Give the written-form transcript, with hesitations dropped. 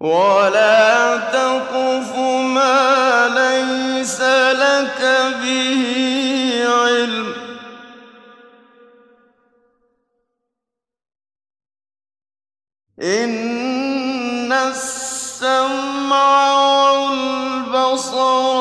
وَلَا تَقْفُ مَا لَيْسَ لَكَ بِهِ عِلْمٌ ۚ إِنَّ السَّمْعَ وَالْبَصَرَ